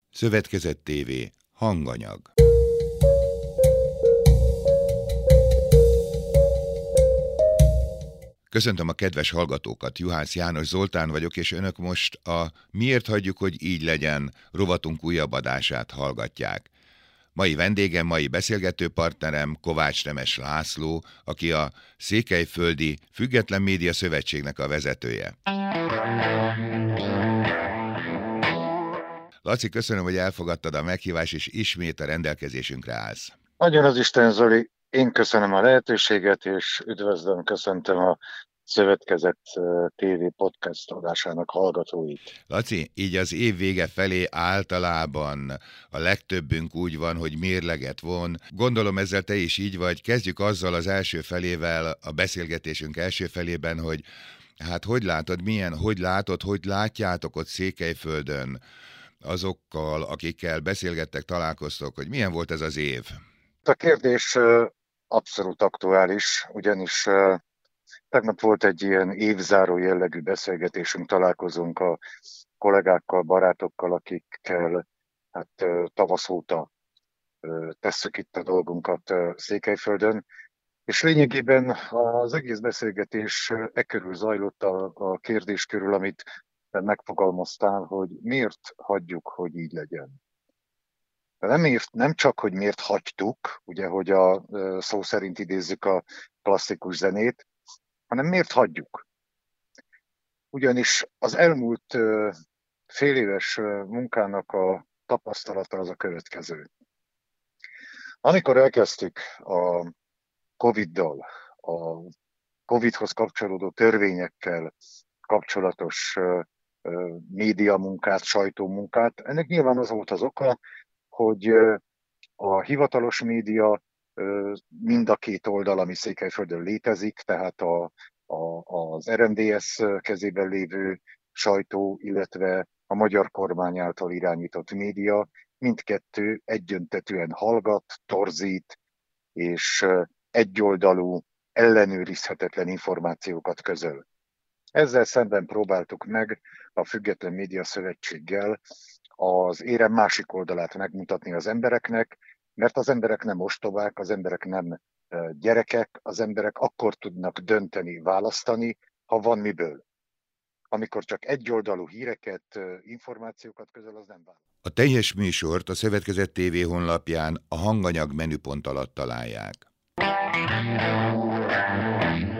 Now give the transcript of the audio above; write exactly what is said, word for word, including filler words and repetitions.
Szövetkezett té vé hanganyag. Köszöntöm a kedves hallgatókat, Juhász János Zoltán vagyok, és önök most a Miért hagyjuk, hogy így legyen rovatunk újabb adását hallgatják. Mai vendégem, mai beszélgető partnerem Kovács Nemes László, aki a Székelyföldi Független Média Szövetségnek a vezetője. Laci, köszönöm, hogy elfogadtad a meghívást, és ismét a rendelkezésünkre állsz. Nagyon az Isten, Zoli, én köszönöm a lehetőséget, és üdvözlöm, köszöntöm a Szövetkezett té vé podcast adásának hallgatóit. Laci, így az év vége felé általában a legtöbbünk úgy van, hogy mérleget von. Gondolom ezzel te is így vagy. Kezdjük azzal az első felével, a beszélgetésünk első felében, hogy hát hogy látod, milyen, hogy látod, hogy látjátok ott Székelyföldön azokkal, akikkel beszélgettek, találkoztok, hogy milyen volt ez az év? A kérdés abszolút aktuális, ugyanis tegnap volt egy ilyen évzáró jellegű beszélgetésünk, találkozunk a kollégákkal, barátokkal, akikkel hát tavasz óta tesszük itt a dolgunkat Székelyföldön, és lényegében az egész beszélgetés e körül zajlott, a, a kérdés körül, amit megfogalmaztál, hogy miért hagyjuk, hogy így legyen. Nem, ért, nem csak, hogy miért hagytuk, ugye, hogy a szó szerint idézzük a klasszikus zenét, hanem miért hagyjuk. Ugyanis az elmúlt fél éves munkának a tapasztalata az a következő. Amikor elkezdtük a Coviddal, a Covidhoz kapcsolódó törvényekkel kapcsolatos médiamunkát, sajtómunkát, ennek nyilván az volt az oka, hogy a hivatalos média mind a két oldal, ami Székelyföldön létezik, tehát a, a, az er em dé es kezében lévő sajtó, illetve a magyar kormány által irányított média, mindkettő egyöntetűen hallgat, torzít, és egyoldalú, ellenőrizhetetlen információkat közöl. Ezzel szemben próbáltuk meg a Független Média Szövetséggel az érem másik oldalát megmutatni az embereknek, mert az emberek nem ostobák, az emberek nem gyerekek, az emberek akkor tudnak dönteni, választani, ha van miből. Amikor csak egyoldalú híreket, információkat közöl, az nem választ. A teljes műsort a Szövetkezett té vé honlapján a hanganyag menüpont alatt találják.